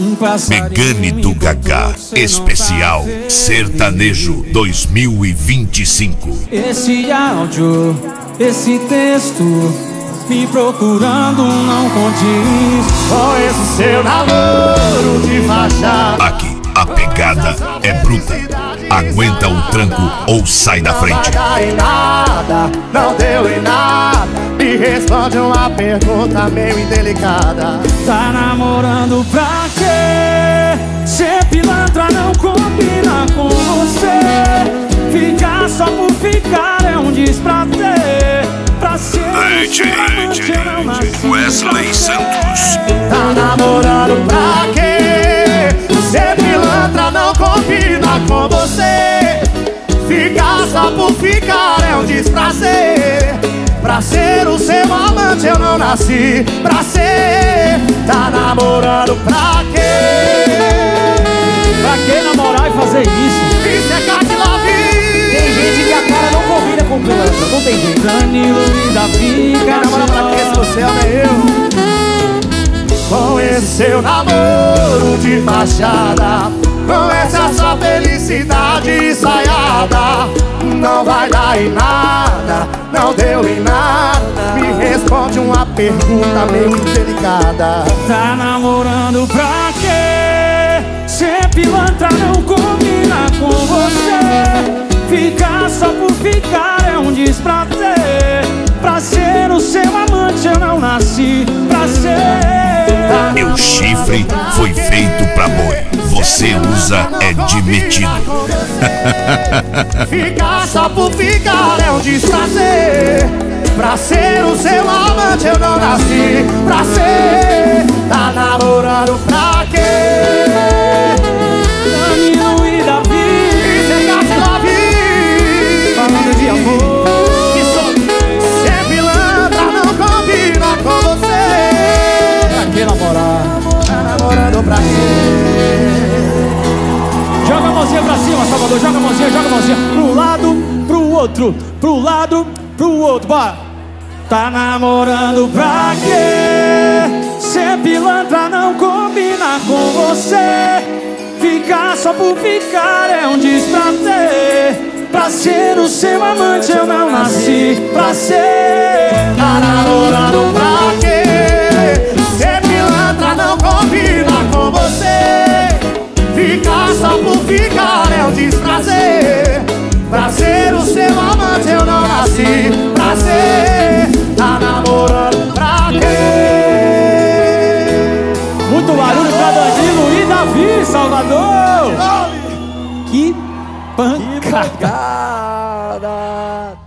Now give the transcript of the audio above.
Megane do Gagá, especial sertanejo 2025. Esse áudio, esse texto, me procurando não condiz com esse seu namoro de fachada. Aqui a pegada é bruta. Aguenta o tranco ou sai da frente. Não vai dar em nada, não deu em nada. Me responde uma pergunta meio indelicada. Tá namorando pra quê? Ser pilantra não combina com você. Ficar só por ficar é um desprazer. Pra ser Wesley Santos. Tá namorando pra quê? Ser pilantra não combina com você. Ficar só por ficar é um desprazer. Pra ser o seu amante eu não nasci pra ser. Tá namorando pra quê? Pra que namorar e fazer isso? Isso é Catilavi. Tem gente que a cara não combina com pilantra, não tem jeito. Danilo e Davi, Quer namorar pra quê se você ama eu? Com esse seu namoro de fachada, com essa sua felicidade ensaiada, não vai dar em nada, não deu em nada. Me responde uma pergunta meio indelicada. Tá namorando pra quê? Ser pilantra não combina com você. Ficar só por ficar é um desprazer. Pra ser o seu amante eu não nasci pra ser. Meu chifre foi feito pra boi. Você usa é de metido. Ficar só por ficar é um desprazer. Pra ser o seu amante eu não nasci pra ser. Tá namorando pra quê? Danilo e Davi, Isso é Catilavi. falando de amor. Ser pilantra não combina com você. Pra que namorar? Tá namorando pra quê? Joga a mãozinha pra cima, Salvador. Joga a mãozinha, joga a mãozinha. Pro lado, pro outro. Pro lado, pro outro. Bora. Tá namorando pra quê? Ser pilantra não combina com você. Ficar só por ficar é um desprazer. Pra ser o seu amante eu não nasci pra ser. Tá namorando pra quê? Ser pilantra não combina com você. Ficar só por ficar é um desprazer. Pra ser o seu amante eu não nasci pra ser. Tá namorando pra quê? Muito barulho pra Danilo e Davi, Salvador. Que pancada. Cara.